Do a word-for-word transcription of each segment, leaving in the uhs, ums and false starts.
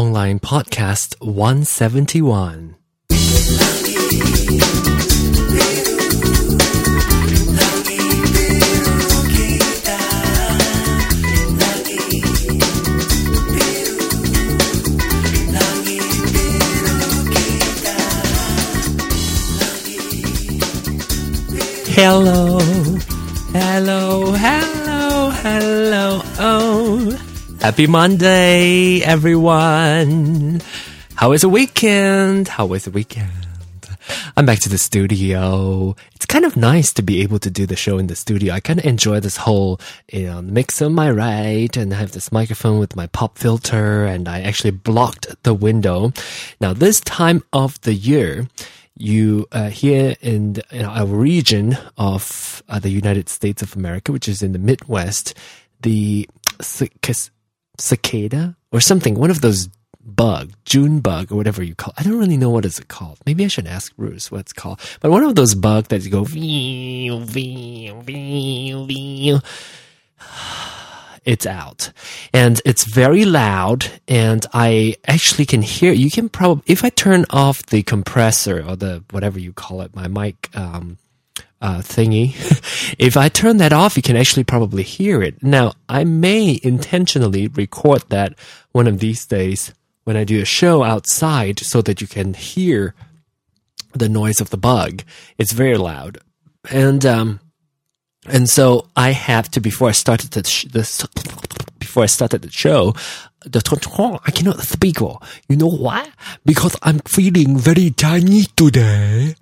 Online Podcast one seventy-one. Hello, hello, hello, hello, oh. Happy Monday, everyone. How was the weekend? How was the weekend? I'm back to the studio. It's kind of nice to be able to do the show in the studio. I kind of enjoy this whole, you know, mix on my right, and I have this microphone with my pop filter, and I actually blocked the window. Now, this time of the year, you uh, here in, the, in our region of uh, the United States of America, which is in the Midwest, the cic- cicada or something, one of those bug, June bug or whatever you call it. I don't really know what is it called. Maybe I should ask Bruce what it's called. But one of those bugs that you go, vee, vee, vee, vee. It's out, and it's very loud, and I actually can hear, you can probably, if I turn off the compressor or the, whatever you call it, my mic, um, uh, thingy, if I turn that off, you can actually probably hear it. Now, I may intentionally record that one of these days when I do a show outside so that you can hear the noise of the bug. It's very loud. And, um, And so I have to, before I started the, sh- this, before I started the show, the I cannot speak. You know why? Because I'm feeling very tiny today.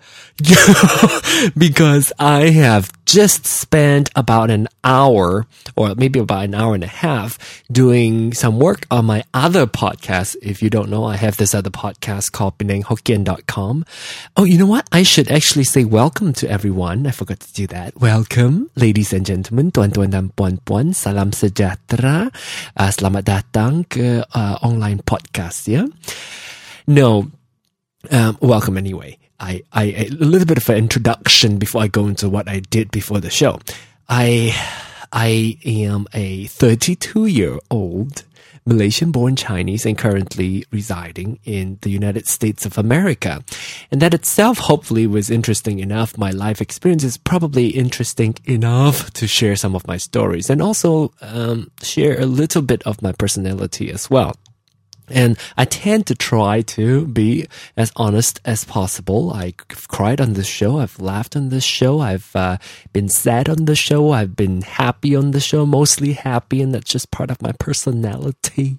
Because I have just spent about an hour, or maybe about an hour and a half, doing some work on my other podcast. If you don't know, I have this other podcast called Penang Hokkien dot com. Oh, you know what? I should actually say welcome to everyone. I forgot to do that. Welcome, ladies and gentlemen, tuan-tuan dan puan-puan. Salam sejahtera. Uh, selamat datang ke uh, online podcast, yeah? No, um, welcome anyway. I, I, a little bit of an introduction before I go into what I did before the show. I, I am a thirty-two-year-old Malaysian-born Chinese and currently residing in the United States of America. And that itself hopefully was interesting enough. My life experience is probably interesting enough to share some of my stories and also um, share a little bit of my personality as well. And I tend to try to be as honest as possible. I've cried on this show. I've laughed on this show. I've uh, been sad on the show. I've been happy on the show, mostly happy. And that's just part of my personality.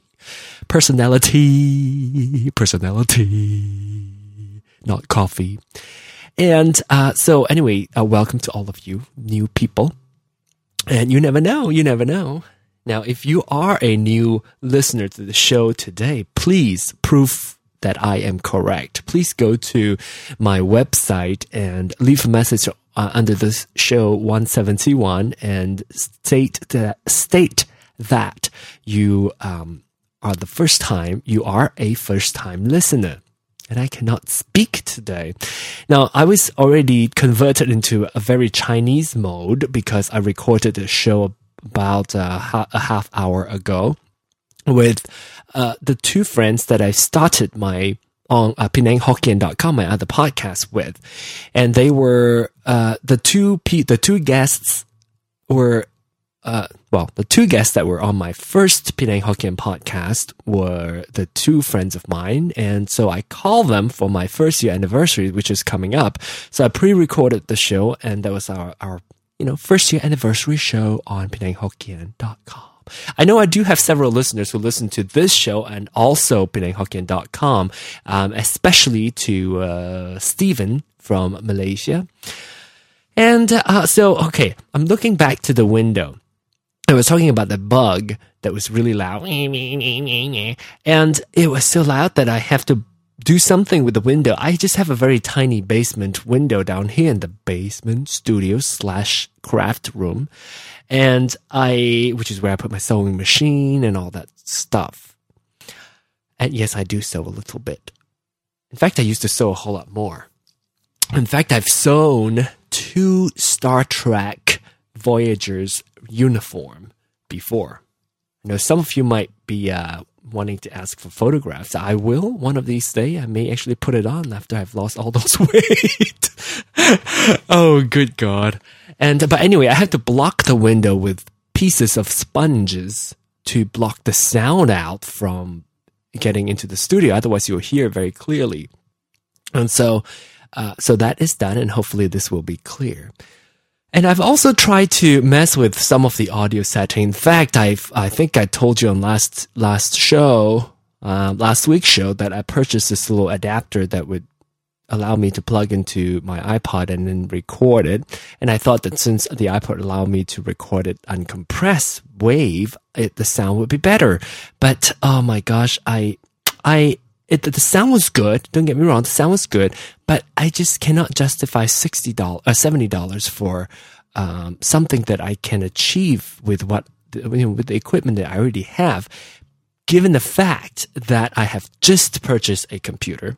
Personality. Personality. Not coffee. And uh, so anyway, uh, welcome to all of you new people. And you never know. You never know. Now, if you are a new listener to the show today, please prove that I am correct. Please go to my website and leave a message uh, under this show one seventy-one and state that, state that you um, are the first time, you are a first time listener. And I cannot speak today. Now, I was already converted into a very Chinese mode because I recorded a show about uh, ha- a half hour ago with uh, the two friends that I started my on uh, Penang Hokkien dot com, my other podcast with, and they were uh, the two pe- the two guests were uh, well the two guests that were on my first Penang Hokkien podcast were the two friends of mine, and so I call them for my first year anniversary, which is coming up. So I pre-recorded the show, and that was our our. you know, first year anniversary show on Penang Hokkien dot com. I know I do have several listeners who listen to this show and also Penang Hokkien dot com, um, especially to uh, Stephen from Malaysia. And uh, so, okay, I'm looking back to the window. I was talking about the bug that was really loud. And it was so loud that I have to do something with the window. I just have a very tiny basement window down here in the basement studio slash craft room. And I, which is where I put my sewing machine and all that stuff. And yes, I do sew a little bit. In fact, I used to sew a whole lot more. In fact, I've sewn two Star Trek Voyager's uniform before. I know some of you might be uh, wanting to ask for photographs. I will one of these days. I may actually put it on after I've lost all those weight. Oh, good God. And, but anyway, I have to block the window with pieces of sponges to block the sound out from getting into the studio. Otherwise, you'll hear very clearly. And so, uh, so that is done, and hopefully this will be clear. And I've also tried to mess with some of the audio setting. In fact, I've, I think I told you on last, last show, uh, last week's show, that I purchased this little adapter that would allow me to plug into my iPod and then record it. And I thought that since the iPod allowed me to record it uncompressed wave, it, the sound would be better. But, oh my gosh, I, I, it, the sound was good. Don't get me wrong. The sound was good, but I just cannot justify sixty dollars, uh, seventy dollars for, um, something that I can achieve with what, you know, with the equipment that I already have, given the fact that I have just purchased a computer.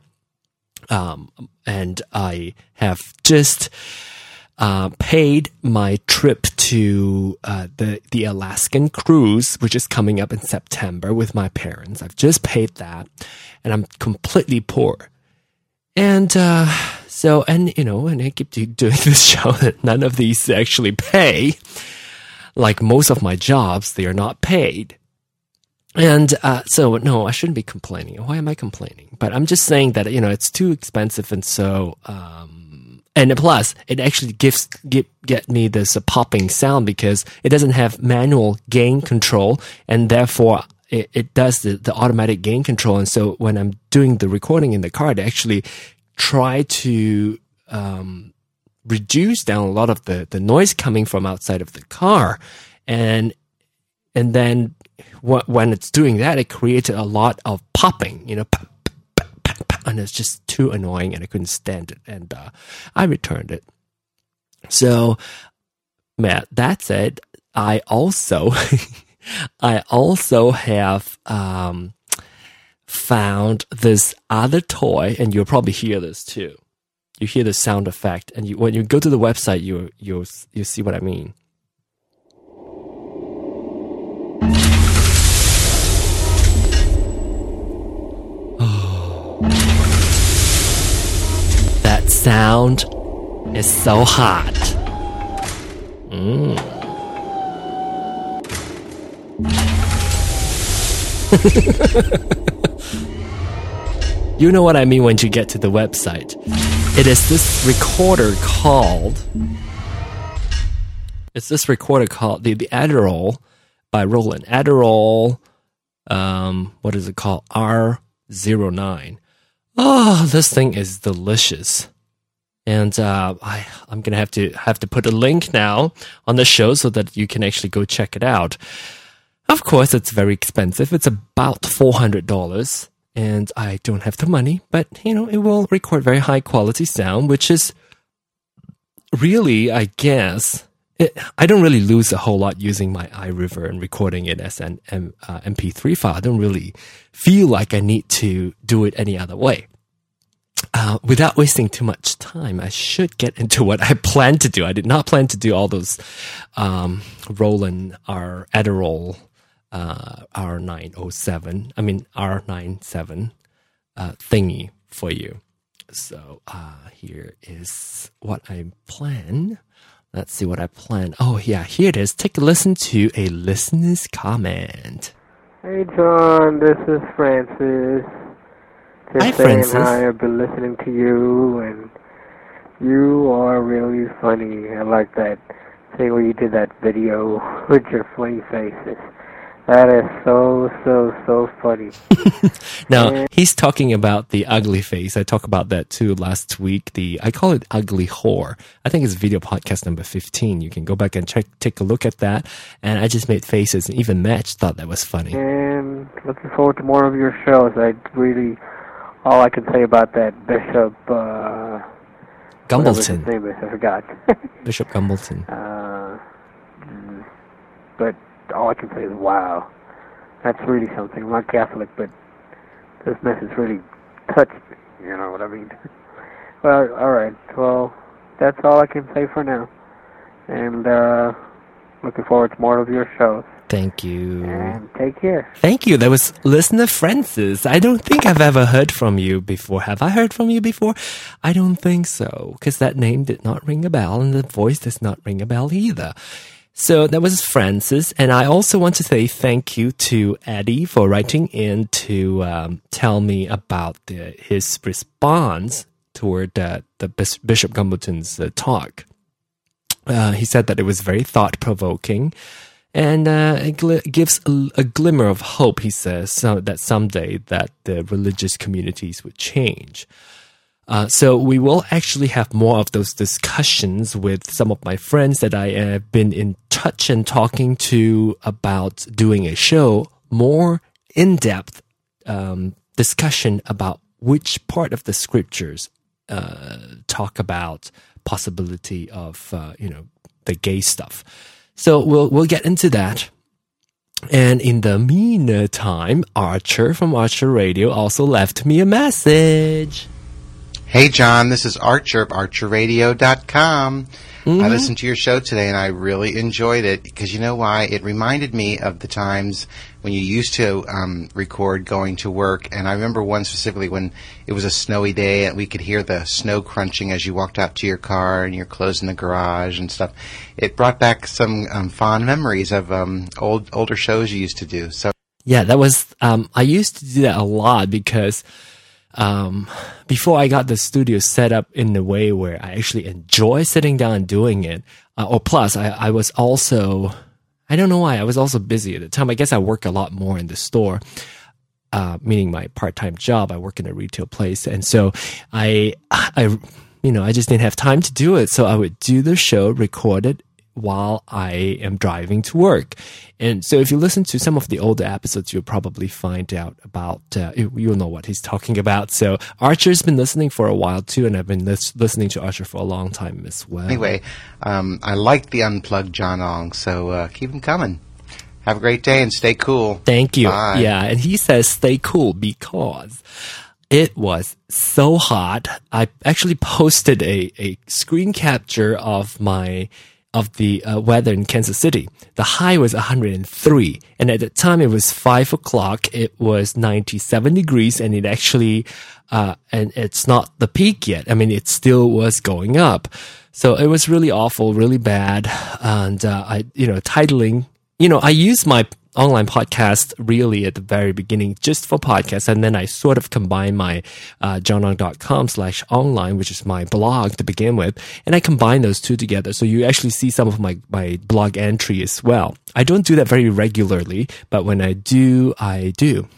Um, and I have just, uh, paid my trip to, uh, the, the Alaskan cruise, which is coming up in September with my parents. I've just paid that, and I'm completely poor. And, uh, so, and, you know, and I keep doing this show that none of these actually pay. Like most of my jobs, they are not paid. And, uh, so, no, I shouldn't be complaining. Why am I complaining? But I'm just saying that, you know, it's too expensive. And so, um, and plus it actually gives, get, get me this uh, popping sound because it doesn't have manual gain control. And therefore it, it does the, the automatic gain control. And so when I'm doing the recording in the car, I actually try to, um, reduce down a lot of the, the noise coming from outside of the car. And, and then, when it's doing that, it created a lot of popping, you know, pop, pop, pop, pop, and it's just too annoying, and I couldn't stand it, and uh, I returned it. So, man, that's it. I also, I also have um, found this other toy, and you'll probably hear this too. You hear the sound effect, and you, when you go to the website, you you you see what I mean. That sound is so hot. Mm. You know what I mean when you get to the website. It is this recorder called... It's this recorder called the, the Adderall by Roland. Adderall, um, what is it called? R zero nine. Oh, this thing is delicious. And uh, I, I'm going to have to have to put a link now on the show so that you can actually go check it out. Of course, it's very expensive. It's about four hundred dollars. And I don't have the money. But, you know, it will record very high quality sound, which is really, I guess... It, I don't really lose a whole lot using my iRiver and recording it as an M, uh, M P three file. I don't really feel like I need to do it any other way. Uh, without wasting too much time, I should get into what I plan to do. I did not plan to do all those um, Roland R Adderall uh, R nine oh seven, I mean R ninety-seven uh, thingy for you. So uh, here is what I plan. Let's see what I plan. Oh, yeah, here it is. Take a listen to a listener's comment. Hey, John, this is Francis. Just Hi, saying Francis. hi, I've been listening to you, and you are really funny. I like that thing where you did that video with your funny faces. That is so, so, so funny. Now, and he's talking about the ugly face. I talked about that too last week. The I call it ugly whore. I think it's video podcast number fifteen. You can go back and check, take a look at that. And I just made faces, and even Match thought that was funny. And looking forward to more of your shows. I really, all I can say about that Bishop, uh... Gumbleton. His name is, I forgot. Bishop Gumbleton. Uh, but all I can say is, wow, that's really something. I'm not Catholic, but this message really touched me, you know what I mean? Well, alright, well, that's all I can say for now. And, uh, looking forward to more of your shows. Thank you. And take care. Thank you. That was listener Francis. I don't think I've ever heard from you before. Have I heard from you before? I don't think so, because that name did not ring a bell and the voice does not ring a bell either. So that was Francis. And I also want to say thank you to Eddie for writing in to um, tell me about the, his response toward uh, the Bishop Gumbleton's uh, talk. Uh, he said that it was very thought-provoking. And uh, it gl- gives a, a glimmer of hope, he says, so that someday that the religious communities would change. Uh, so we will actually have more of those discussions with some of my friends that I have been in touch and talking to about doing a show, more in-depth um, discussion about which part of the scriptures uh, talk about possibility of, uh, you know, the gay stuff. So we'll we'll get into that. And in the meantime, Archer from Archer Radio also left me a message. Hey, John, this is Archer of Archer Radio dot com. Mm-hmm. I listened to your show today, and I really enjoyed it because you know why? It reminded me of the times when you used to um, record going to work. And I remember one specifically when it was a snowy day and we could hear the snow crunching as you walked out to your car and you're closing the garage and stuff. It brought back some um, fond memories of um, old older shows you used to do. So yeah, that was um, I used to do that a lot because Um, before I got the studio set up in a way where I actually enjoy sitting down and doing it, uh, or plus I, I was also, I don't know why, I was also busy at the time. I guess I work a lot more in the store, uh, meaning my part-time job. I work in a retail place. And so I, I, you know, I just didn't have time to do it. So I would do the show, record it while I am driving to work. And so if you listen to some of the older episodes, you'll probably find out about, uh, you'll know what he's talking about. So Archer's been listening for a while too, and I've been lis- listening to Archer for a long time as well. Anyway, um, I like the unplugged John Ong, so uh, keep them coming. Have a great day and stay cool. Thank you. Bye. Yeah, and he says stay cool because it was so hot. I actually posted a, a screen capture of my of the uh, weather in Kansas City. The high was one hundred three, and at the time it was five o'clock. It was ninety-seven degrees, and it actually, uh, and it's not the peak yet. I mean, it still was going up. So it was really awful, really bad. And uh, I, you know, titling, you know, I use my online podcast really at the very beginning just for podcasts, and then I sort of combine my uh, johnong.com slash online, which is my blog to begin with, and I combine those two together. So you actually see some of my, my blog entry as well. I don't do that very regularly, but when I do, I do.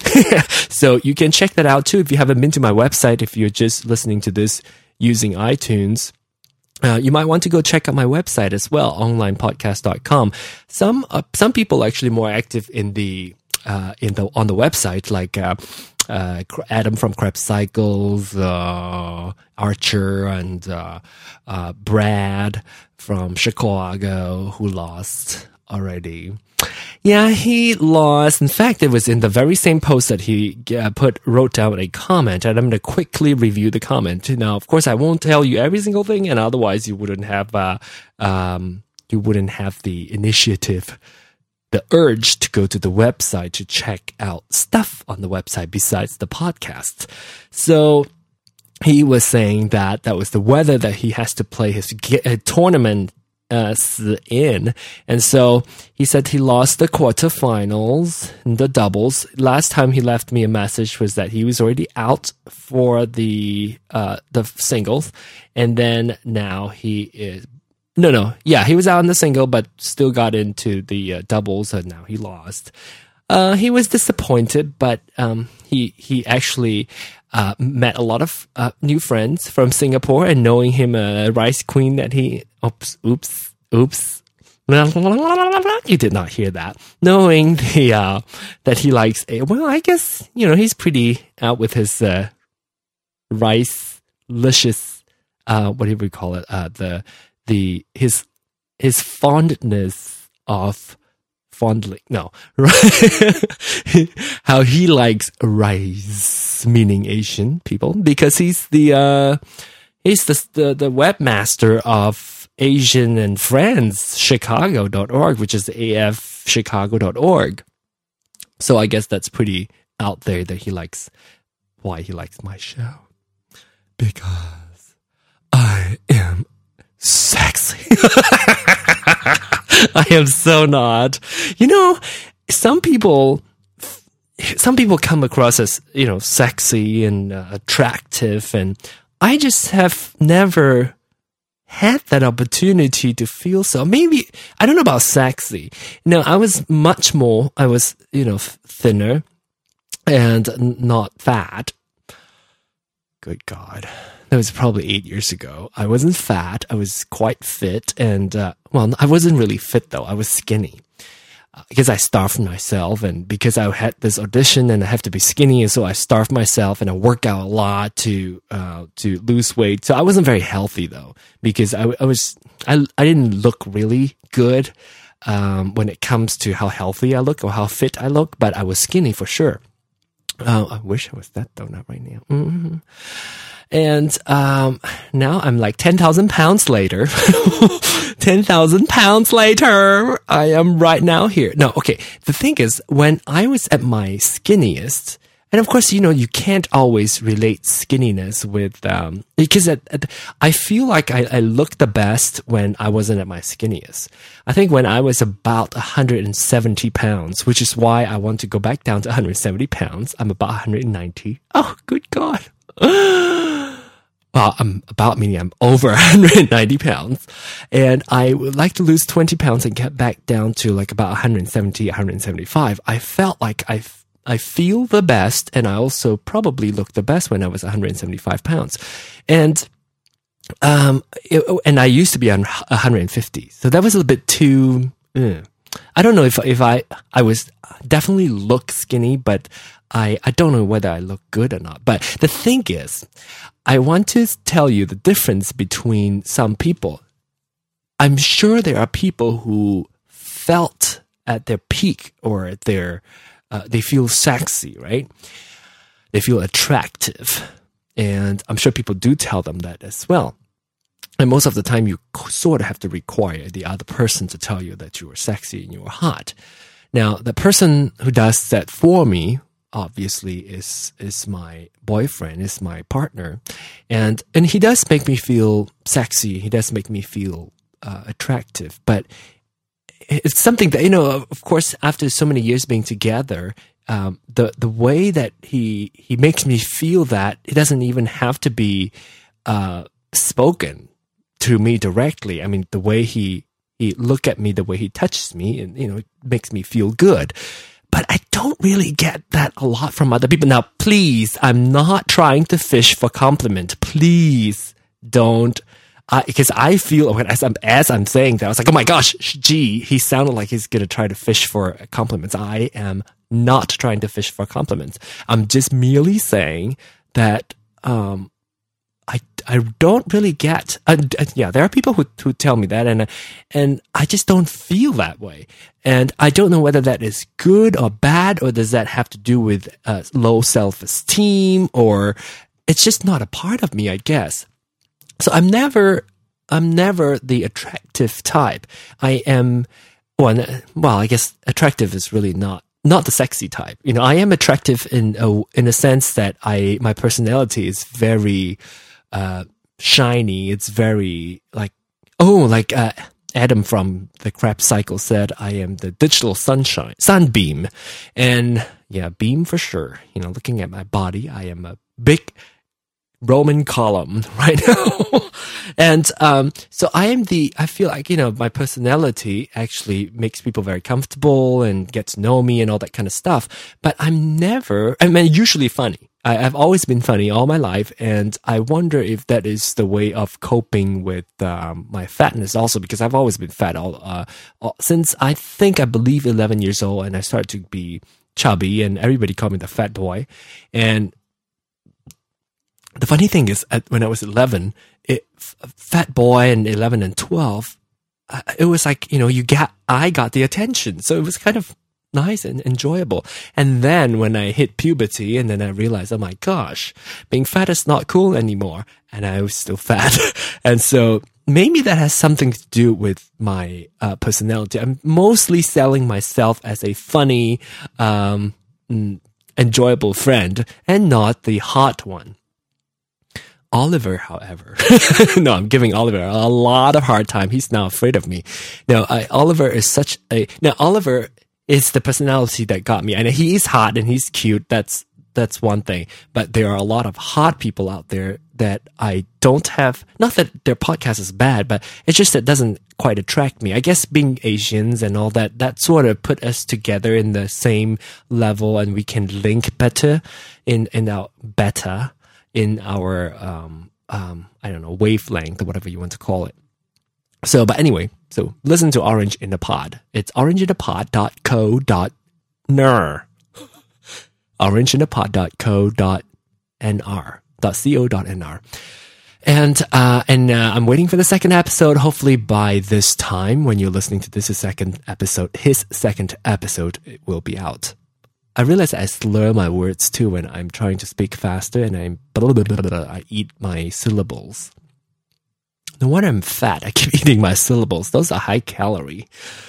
So you can check that out too if you haven't been to my website, if you're just listening to this using iTunes. Uh, you might want to go check out my website as well, online podcast dot com. Some uh, some people are actually more active in the uh, in the on the website, like uh, uh, Adam from Krebs Cycles, uh, Archer, and uh, uh, Brad from Chicago, who lost already. Yeah, he lost. In fact, it was in the very same post that he uh, put wrote down a comment, and I'm going to quickly review the comment. Now, of course, I won't tell you every single thing, and otherwise, you wouldn't have uh, um, you wouldn't have the initiative, the urge to go to the website to check out stuff on the website besides the podcast. So he was saying that that was the weather that he has to play his uh, tournament Uh, in. And so he said he lost the quarterfinals, the doubles. Last time he left me a message was that he was already out for the uh, the singles, and then now he is no no yeah he was out in the single but still got into the uh, doubles, and now he lost. Uh, he was disappointed, but um, he he actually uh, met a lot of uh, new friends from Singapore, and knowing him a rice queen that he oops oops oops you did not hear that. Knowing the uh, that he likes a, well, I guess you know he's pretty out with his uh, rice licious uh, what do we call it uh, the the his his fondness of. Fondly, no, how he likes rice, meaning Asian people, because he's the uh, he's the, the the webmaster of Asian and Friends Chicago dot org, which is A F chicago dot org. So I guess that's pretty out there that he likes, why he likes my show. Because I am sexy. I am so not. You know, some people, some people come across as, you know, sexy and uh, attractive, and I just have never had that opportunity to feel so. Maybe, I don't know about sexy. No, I was much more, I was, you know, thinner and n- not fat. Good God. That was probably eight years ago. I wasn't fat. I was quite fit. And, uh, well, I wasn't really fit though. I was skinny. Uh, because I starved myself, and because I had this audition and I have to be skinny, and so I starved myself and I work out a lot to uh, to lose weight. So I wasn't very healthy though, because I, I was I I didn't look really good um, when it comes to how healthy I look or how fit I look, but I was skinny for sure. Uh, I wish I was that though, not right now. Mm-hmm. And um, now I'm like ten thousand pounds later. ten thousand pounds later, I am right now here. No, okay. The thing is, when I was at my skinniest, and of course, you know, you can't always relate skinniness with, um, because at, at, I feel like I, I looked the best when I wasn't at my skinniest. I think when I was about one hundred seventy pounds, which is why I want to go back down to one hundred seventy pounds. I'm about one hundred ninety. Oh, good God. Well, I'm about, meaning I'm over one hundred ninety pounds, and I would like to lose twenty pounds and get back down to like about one hundred seventy, one hundred seventy-five. I felt like I, I feel the best, and I also probably looked the best when I was one hundred seventy-five pounds. And, um, it, and I used to be on one hundred fifty. So that was a little bit too, uh, I don't know if, if I, I was definitely look skinny, but I, I don't know whether I look good or not. But the thing is, I want to tell you the difference between some people. I'm sure there are people who felt at their peak or at their, uh, they feel sexy, right? They feel attractive. And I'm sure people do tell them that as well. And most of the time, you sort of have to require the other person to tell you that you are sexy and you are hot. Now, the person who does that for me, obviously, is is my boyfriend, is my partner, and and he does make me feel sexy. He does make me feel uh, attractive. But it's something that, you know, of course, after so many years being together, um, the the way that he he makes me feel that, it doesn't even have to be uh, spoken to me directly. I mean, the way he he look at me, the way he touches me, and, you know, it makes me feel good. But I don't really get that a lot from other people. Now, please, I'm not trying to fish for compliment. Please don't, uh, because I feel, as I'm, as I'm saying that, I was like, oh my gosh, gee, he sounded like he's going to try to fish for compliments. I am not trying to fish for compliments. I'm just merely saying that, um, I, I don't really get, uh, yeah, there are people who, who tell me that, and, and I just don't feel that way. And I don't know whether that is good or bad, or does that have to do with uh, low self-esteem, or it's just not a part of me, I guess. So I'm never, I'm never the attractive type. I am, well, well, I guess attractive is really not, not the sexy type. You know, I am attractive in a, in a sense that I, my personality is very, uh, shiny. It's very like, oh, like, uh, Adam from the Crap Cycle said, I am the digital sunshine, sunbeam. And yeah, beam for sure. You know, looking at my body, I am a big Roman column right now. And, um, so I am the, I feel like, you know, my personality actually makes people very comfortable and get to know me and all that kind of stuff. But I'm never, I mean, usually funny. I, I've always been funny all my life, and I wonder if that is the way of coping with um, my fatness also, because I've always been fat all, uh, all since I think I believe eleven years old, and I started to be chubby, and everybody called me the fat boy. And the funny thing is, at, when I was eleven, it, fat boy and eleven and twelve, uh, it was like, you know, you got, I got the attention. So it was kind of nice and enjoyable. And then when I hit puberty, and then I realized, oh my gosh, being fat is not cool anymore. And I was still fat. And so maybe that has something to do with my uh, personality. I'm mostly selling myself as a funny, um, enjoyable friend and not the hot one. Oliver, however, no, I'm giving Oliver a lot of hard time. He's now afraid of me. No, I, Oliver is such a, now Oliver is the personality that got me, and he's hot and he's cute. That's, that's one thing, but there are a lot of hot people out there that I don't have, not that their podcast is bad, but it's just that it doesn't quite attract me. I guess being Asians and all that, that sort of put us together in the same level, and we can link better in, in our, better in our, um, um, I don't know, wavelength or whatever you want to call it. So, but anyway, so listen to Orange in the Pod. It's orange in the pod dot co dot n r. orange in the pod dot co dot n r. .co.nr. And, uh, and, uh, I'm waiting for the second episode. Hopefully by this time, when you're listening to this second episode, his second episode, it will be out. I realize I slur my words too when I'm trying to speak faster, and I'm, blah, blah, blah, blah, blah, I eat my syllables. No wonder I'm fat. I keep eating my syllables. Those are high calorie.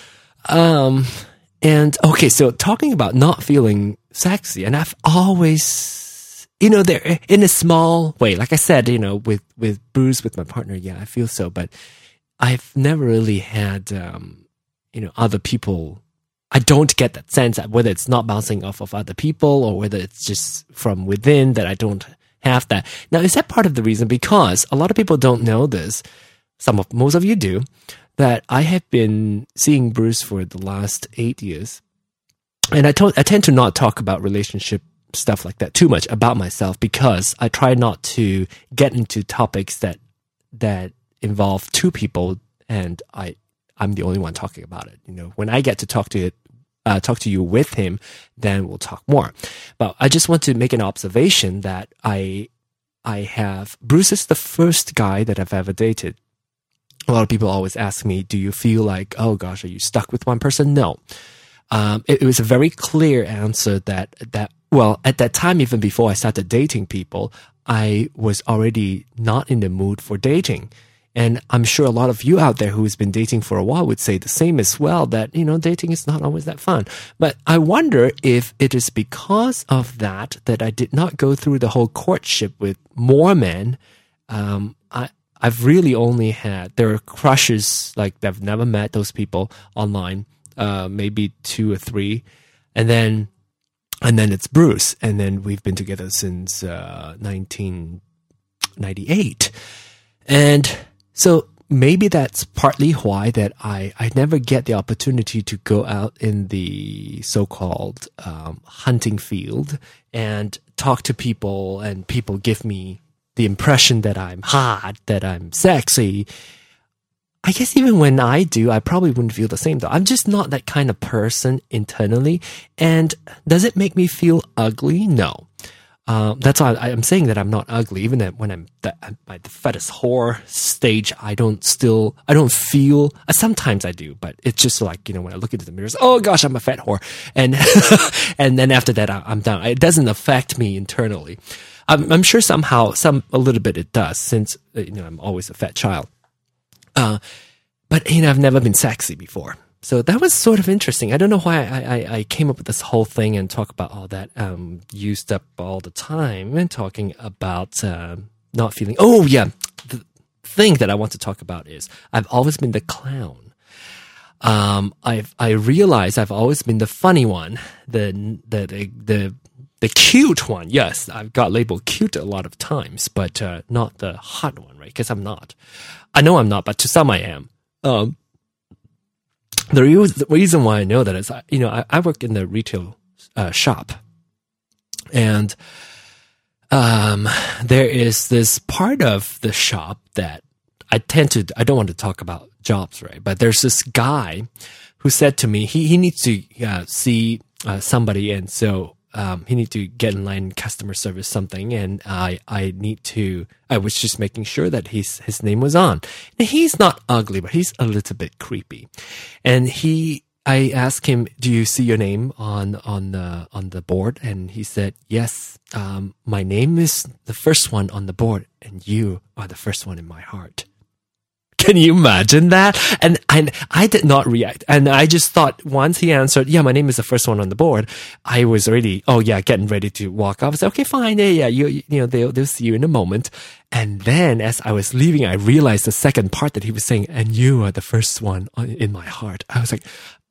Um, and okay, so talking about not feeling sexy, and I've always, you know, there in a small way, like I said, you know, with, with Bruce, with my partner, yeah, I feel so, but I've never really had, um, you know, other people. I don't get that sense that whether it's not bouncing off of other people or whether it's just from within that I don't have that. Now, is that part of the reason? Because a lot of people don't know this. Some of, most of you do, that I have been seeing Bruce for the last eight years. And I, to, I tend to not talk about relationship stuff like that too much about myself, because I try not to get into topics that, that involve two people and I, I'm the only one talking about it. You know, when I get to talk to it, uh, talk to you with him, then we'll talk more. But I just want to make an observation that I, I have, Bruce is the first guy that I've ever dated. A lot of people always ask me, do you feel like, oh gosh, are you stuck with one person? No. Um, it, it was a very clear answer that, that, well, at that time, even before I started dating people, I was already not in the mood for dating. And I'm sure a lot of you out there who's been dating for a while would say the same as well, that, you know, dating is not always that fun. But I wonder if it is because of that, that I did not go through the whole courtship with more men. Um, I, I've really only had, there are crushes, like I've never met those people online, uh, maybe two or three. And then, and then it's Bruce. And then we've been together since, uh, nineteen ninety-eight. And so maybe that's partly why that I, I never get the opportunity to go out in the so-called um, hunting field and talk to people, and people give me the impression that I'm hot, that I'm sexy. I guess even when I do, I probably wouldn't feel the same though. I'm just not that kind of person internally. And does it make me feel ugly? No. Um, that's why I'm saying that I'm not ugly, even that when I'm the, at the fattest whore stage, I don't still, I don't feel, uh, sometimes I do, but it's just like, you know, when I look into the mirrors, oh gosh, I'm a fat whore. And, and then after that, I, I'm done. It doesn't affect me internally. I'm, I'm sure somehow, some, a little bit it does, since, you know, I'm always a fat child. Uh, but, you know, I've never been sexy before. So that was sort of interesting. I don't know why I, I, I came up with this whole thing and talk about all that, um, used up all the time and talking about, uh, not feeling, oh yeah, the thing that I want to talk about is I've always been the clown. Um, I've, I realize I've always been the funny one, the, the, the, the, the cute one. Yes, I've got labeled cute a lot of times, but, uh, not the hot one, right? Cause I'm not. I know I'm not, but to some I am. Um, The, re- the reason why I know that is, you know, I, I work in the retail uh, shop, and um, there is this part of the shop that I tend to, I don't want to talk about jobs, right? But there's this guy who said to me, he, he needs to uh, see uh, somebody, and so um, he needs to get in line, customer service something, and I I need to, I was just making sure that his his name was on. And he's not ugly, but he's a little bit creepy. And he, I asked him, "Do you see your name on on the on the board?" And he said, "Yes, um, my name is the first one on the board, and you are the first one in my heart." Can you imagine that? And, and I did not react. And I just thought once he answered, yeah, my name is the first one on the board, I was already, oh yeah, getting ready to walk off. I said, okay, fine. Yeah, yeah, you, you know, they'll, they'll see you in a moment. And then as I was leaving, I realized the second part that he was saying, and you are the first one in my heart. I was like,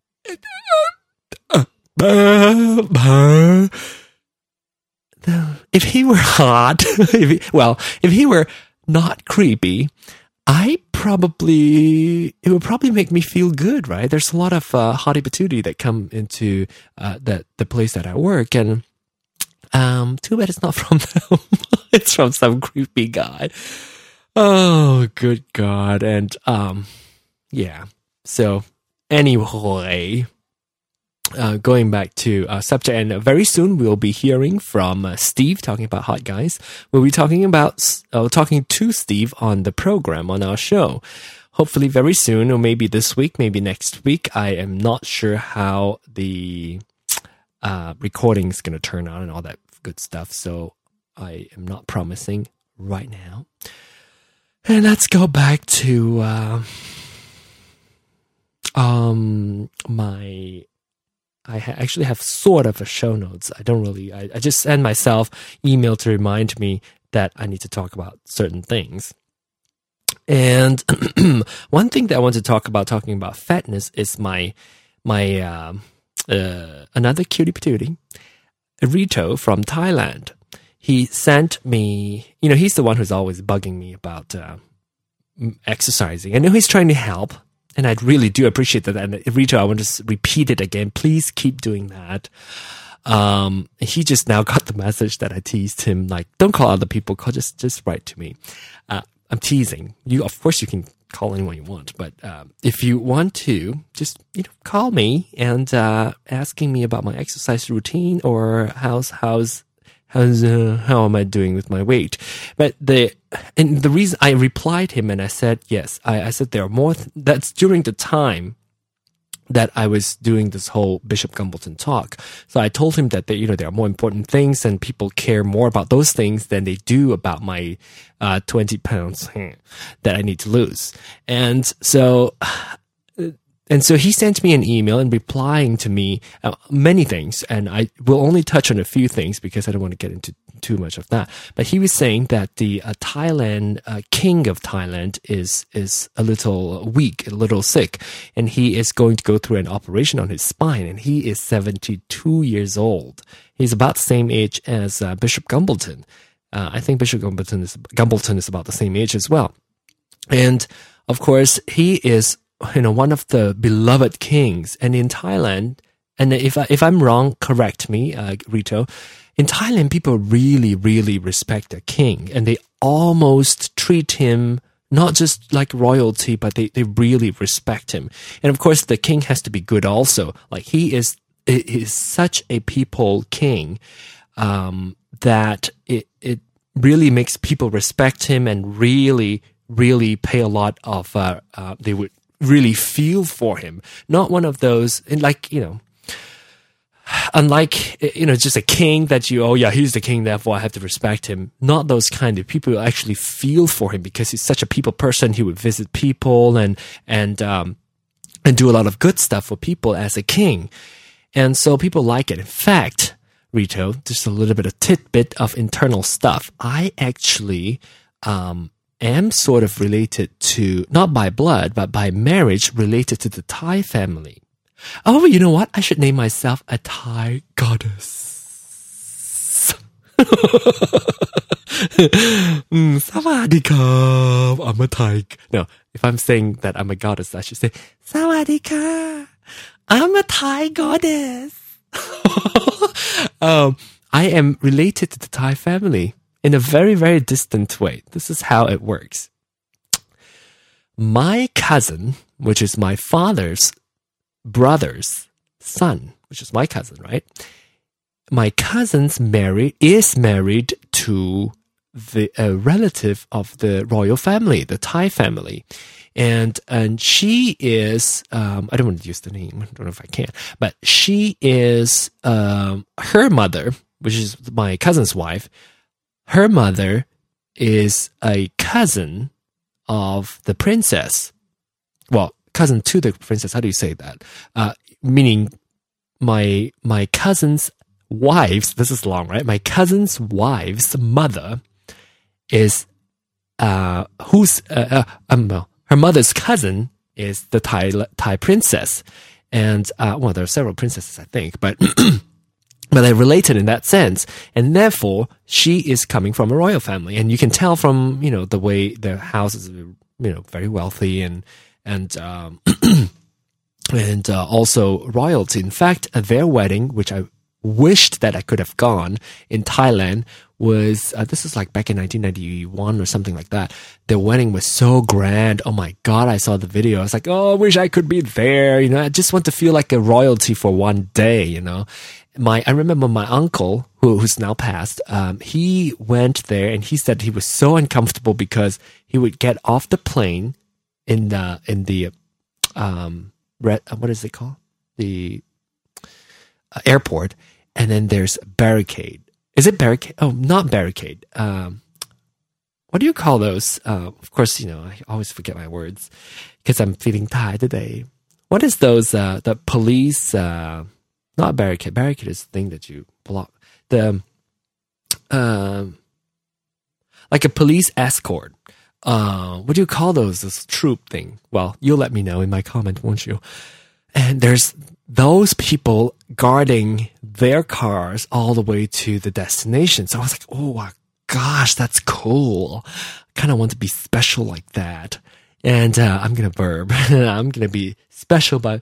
if he were hot, if he, well, if he were not creepy, I probably, it would probably make me feel good, right? There's a lot of uh, hottie patootie that come into uh, that the place that I work, and um, too bad it's not from them. It's from some creepy guy. Oh, good God. And um, yeah. So anyway, uh, going back to uh, subject, and very soon we'll be hearing from uh, Steve talking about hot guys. We'll be talking about uh, talking to Steve on the program on our show. Hopefully very soon, or maybe this week, maybe next week. I am not sure how the uh, recording is going to turn out and all that good stuff. So I am not promising right now. And let's go back to uh, um my. I ha- actually have sort of a show notes. I don't really. I, I just send myself email to remind me that I need to talk about certain things. And one thing that I want to talk about, talking about fatness, is my my uh, uh, another cutie patootie, Rito from Thailand. He sent me, you know, he's the one who's always bugging me about uh, exercising. I know he's trying to help, and I really do appreciate that. And Rito, I want to repeat it again. Please keep doing that. Um, he just now got the message that I teased him, like, don't call other people, call, just, just write to me. Uh, I'm teasing. You, of course, you can call anyone you want, but um, if you want to, just, you know, call me and uh, asking me about my exercise routine or how's, how's, How's, uh, how am I doing with my weight? But the, and the reason I replied him and I said, yes, I, I said there are more, th- that's during the time that I was doing this whole Bishop Gumbleton talk. So I told him that, there, you know, there are more important things and people care more about those things than they do about my, uh, twenty pounds that I need to lose. And so, And so he sent me an email and replying to me uh, many things, and I will only touch on a few things because I don't want to get into too much of that. But he was saying that the uh, Thailand uh, king of Thailand is is a little weak, a little sick, and he is going to go through an operation on his spine. And he is seventy-two years old. He's about the same age as uh, Bishop Gumbleton. Uh, I think Bishop Gumbleton is Gumbleton is about the same age as well. And of course, he is, you know, one of the beloved kings. And in Thailand, and if I, if I'm wrong, correct me, uh, Rito. In Thailand, people really, really respect their king, and they almost treat him not just like royalty, but they, they really respect him. And of course, the king has to be good also. Like he is, is such a people king, um, that it, it really makes people respect him and really, really pay a lot of, uh, uh, they would really feel for him. Not one of those, and like, you know, unlike, you know, just a king that you, oh yeah, he's the king, therefore I have to respect him. Not those kind of people who actually feel for him because he's such a people person. He would visit people and, and, um, and do a lot of good stuff for people as a king. And so people like it. In fact, Rito, just a little bit of tidbit of internal stuff. I actually, um, am sort of related to, not by blood, but by marriage, related to the Thai family. Oh, you know what? I should name myself a Thai goddess. mm, Sawadee-ka. I'm a Thai. No, if I'm saying that I'm a goddess, I should say, Sawadee-ka. I'm a Thai goddess. um, I am related to the Thai family in a very, very distant way. This is how it works. My cousin, which is my father's brother's son, which is my cousin, right? My cousin's married, is married to the a relative of the royal family, the Thai family. And, and she is, um, I don't want to use the name. I don't know if I can, but she is, um, her mother, which is my cousin's wife. Her mother is a cousin of the princess. Well, cousin to the princess. How do you say that? Uh, meaning my my cousin's wife's. This is long, right? My cousin's wife's mother is uh who's uh, uh um well, her mother's cousin is the Thai Thai princess, and uh well, there are several princesses, I think, but. But they're related in that sense, and therefore she is coming from a royal family, and you can tell from you know the way their house is, you know, very wealthy and and um, and uh, also royalty. In fact, at their wedding, which I wished that I could have gone in Thailand, was uh, this is like back in nineteen ninety-one or something like that. Their wedding was so grand. Oh my God, I saw the video. I was like, oh, I wish I could be there. You know, I just want to feel like a royalty for one day. You know. My, I remember my uncle, who, who's now passed, um, he went there and he said he was so uncomfortable because he would get off the plane in the, in the, um, red, what is it called? The uh, airport. And then there's barricade. Is it barricade? Oh, not barricade. Um, what do you call those? Uh, of course, you know, I always forget my words because I'm feeling tired today. What is those, uh, the police, uh, not barricade. Barricade is the thing that you block. The, um, like a police escort. Uh, what do you call those? This troop thing? Well, you'll let me know in my comment, won't you? And there's those people guarding their cars all the way to the destination. So I was like, oh my gosh, that's cool. I kind of want to be special like that. And uh, I'm going to burp. I'm going to be special by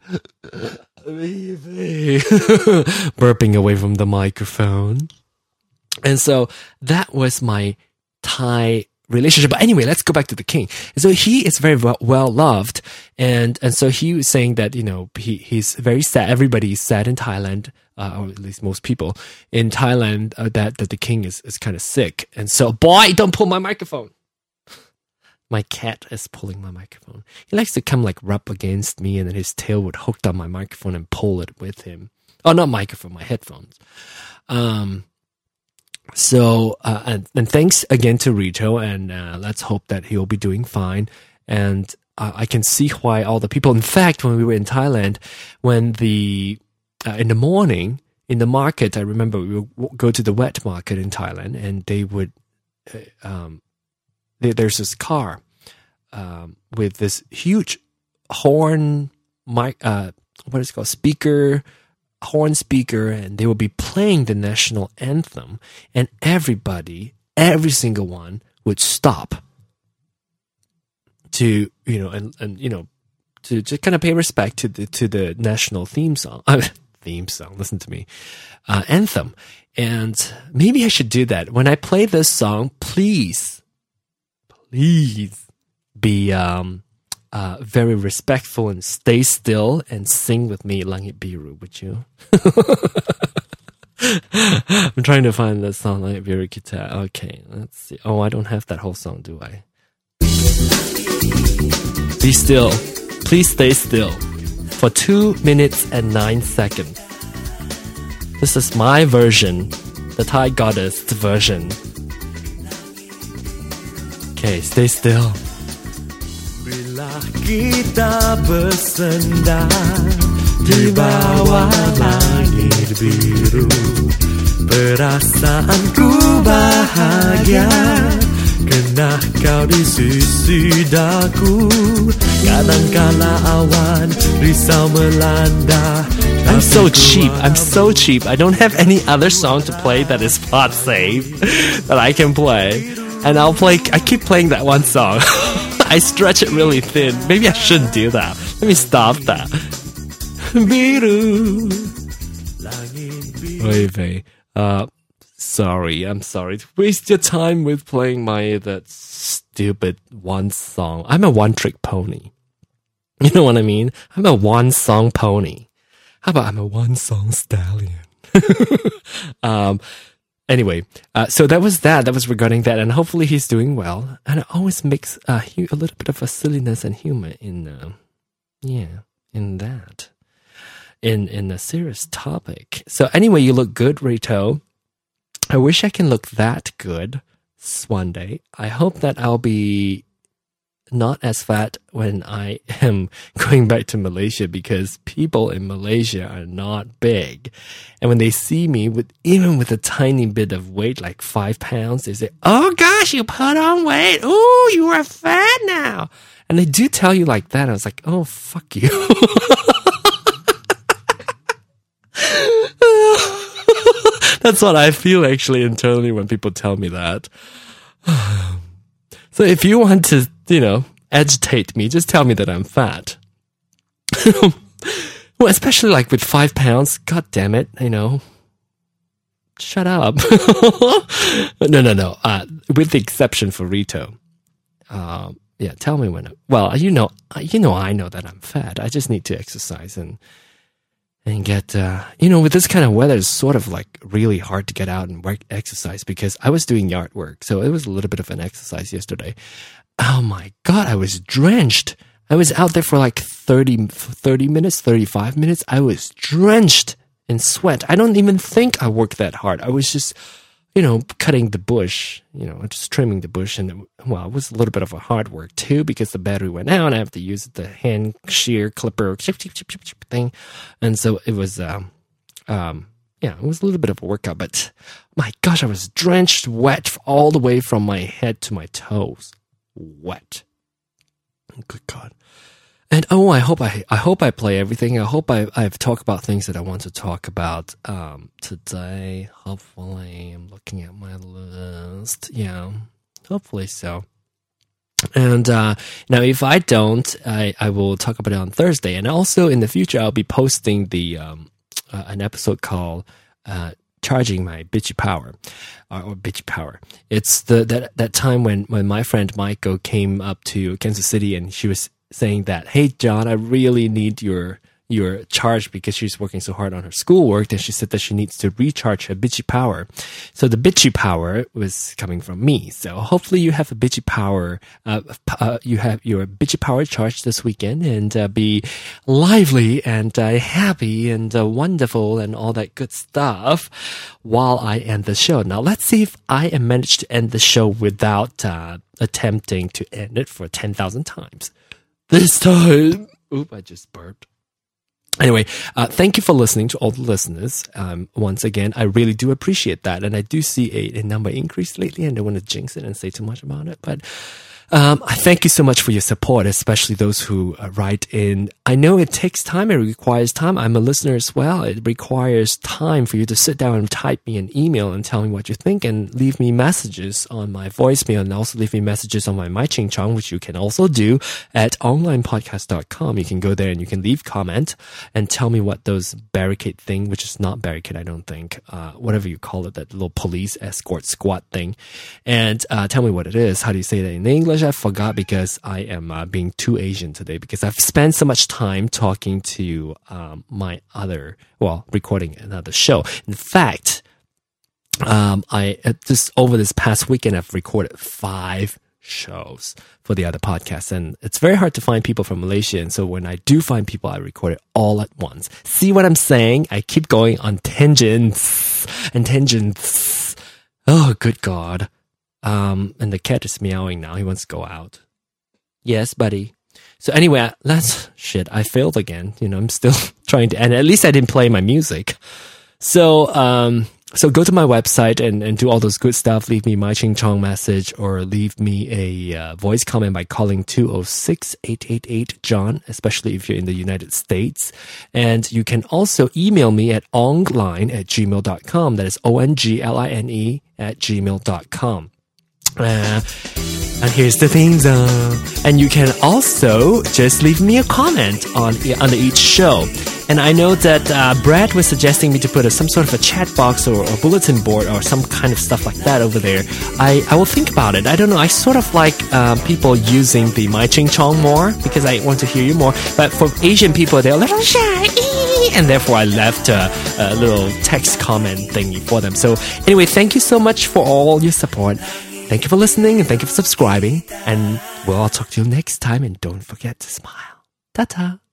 burping away from the microphone. And so that was my Thai relationship. But anyway, let's go back to the king. And so he is very well, well loved. And, and so he was saying that, you know, he, he's very sad. Everybody is sad in Thailand, uh, or at least most people in Thailand, uh, that, that the king is, is kind of sick. And so, boy, don't pull my microphone. My cat is pulling my microphone. He likes to come like rub against me, and then his tail would hook on my microphone and pull it with him. Oh, not microphone, my headphones. Um, so, uh, and, and thanks again to Rito, and uh, let's hope that he'll be doing fine. And uh, I can see why all the people, in fact, when we were in Thailand, when the, uh, in the morning, in the market, I remember we would go to the wet market in Thailand, and they would, uh, um, there's this car um, with this huge horn, mic, uh, what is it called, speaker, horn speaker, and they will be playing the national anthem, and everybody, every single one would stop to, you know, and, and you know, to just kind of pay respect to the to the national theme song, uh, theme song. Listen to me, uh, anthem, and maybe I should do that when I play this song. Please. Please be um, uh, very respectful and stay still and sing with me Langit Biru, would you? I'm trying to find the song Langit Biru Kita. Okay, let's see. Oh, I don't have that whole song, do I? Be still. Please stay still for two minutes and nine seconds. This is my version, the Thai goddess version. Okay, stay still. Bila kita bersandar di bawah langit biru, perasaanku bahagia, kena kau di sisi daku. Kadangkala awan risau melanda. I'm so cheap. I'm so cheap. I don't have any other song to play that is plot safe that I can play. And I'll play, I keep playing that one song. I stretch it really thin. Maybe I shouldn't do that. Let me stop that. Biru. Oy vey. Uh, sorry, I'm sorry to waste your time with playing my, that stupid one song. I'm a one trick pony. You know what I mean? I'm a one song pony. How about I'm a one song stallion? um, Anyway, uh, so that was that. That was regarding that, and hopefully he's doing well. And it always makes uh, hu- a little bit of a silliness and humor in, uh, yeah, in that, in in a serious topic. So anyway, you look good, Rito. I wish I can look that good one day. I hope that I'll be not as fat when I am going back to Malaysia because people in Malaysia are not big. And when they see me with even with a tiny bit of weight, like five pounds, they say, "Oh gosh, you put on weight. Oh, you are fat now." And they do tell you like that. I was like, "Oh, fuck you." That's what I feel actually internally when people tell me that. So if you want to, you know, agitate me, just tell me that I'm fat. Well, especially like with five pounds. God damn it, you know. Shut up. no, no, no. Uh, with the exception for Rito. Uh, yeah, tell me when. Well, you know, you know, I know that I'm fat. I just need to exercise and and get. Uh, you know, with this kind of weather, it's sort of like really hard to get out and work exercise because I was doing yard work, so it was a little bit of an exercise yesterday. Oh my God, I was drenched. I was out there for like thirty, thirty minutes, thirty-five minutes. I was drenched in sweat. I don't even think I worked that hard. I was just, you know, cutting the bush, you know, just trimming the bush. And, well, it was a little bit of a hard work too because the battery went out and I have to use the hand shear clipper thing. And so it was, um, um, yeah, it was a little bit of a workout. But my gosh, I was drenched wet all the way from my head to my toes. Wet. Good God. And oh, I hope I I hope I play everything. I hope I I've talked about things that I want to talk about um today. Hopefully, I'm looking at my list. Yeah, hopefully so. And uh now, if I don't, I I will talk about it on Thursday. And also in the future, I'll be posting the um uh, an episode called uh. Charging my bitchy power, or, or bitchy power. It's the that that time when when my friend Michael came up to Kansas City and she was saying that, "Hey John, I really need your your charge because she's working so hard on her schoolwork." And she said that she needs to recharge her bitchy power. So the bitchy power was coming from me. So hopefully you have a bitchy power. Uh, uh, you have your bitchy power charged this weekend and uh, be lively and uh, happy and uh, wonderful and all that good stuff while I end the show. Now let's see if I am managed to end the show without uh, attempting to end it for ten thousand times. This time. Oop, I just burped. Anyway, uh, thank you for listening to all the listeners. Um, once again, I really do appreciate that. And I do see a, a number increase lately, and I don't want to jinx it and say too much about it. But um, I thank you so much for your support, especially those who uh, write in. I know it takes time. It requires time. I'm a listener as well. It requires time for you to sit down and type me an email and tell me what you think and leave me messages on my voicemail and also leave me messages on my My Ching Chong, which you can also do at online podcast dot com. You can go there and you can leave comment and tell me what those barricade thing, which is not barricade, I don't think, uh, whatever you call it, that little police escort squad thing. And uh, tell me what it is. How do you say that in English? I forgot because I am uh, being too Asian today because I've spent so much time talking to um, my other, well, recording another show. In fact, um, I uh, just over this past weekend, I've recorded five shows for the other podcasts, and it's very hard to find people from Malaysia. And so when I do find people, I record it all at once. See what I'm saying? I keep going on tangents and tangents. Oh, good God. Um, and the cat is meowing now. He wants to go out. Yes, buddy. So anyway, that's shit. I failed again. You know, I'm still trying to, and at least I didn't play my music. So, um, so go to my website and, and do all those good stuff. Leave me my Ching Chong message or leave me a uh, voice comment by calling two oh six, eight eight eight, John, especially if you're in the United States. And you can also email me at ongline at gmail dot com. That is O N G L I N E at gmail dot com. Uh, and here's the theme zone. And you can also just leave me a comment on under each show. And I know that uh, Brad was suggesting me to put a, some sort of a chat box or, or bulletin board or some kind of stuff like that over there. I, I will think about it. I don't know. I sort of like um, people using the My Ching Chong more because I want to hear you more. But for Asian people, they're a little shy. And therefore, I left a, a little text comment thingy for them. So anyway, thank you so much for all your support. Thank you for listening and thank you for subscribing. And well, I'll talk to you next time. And don't forget to smile. Ta-ta.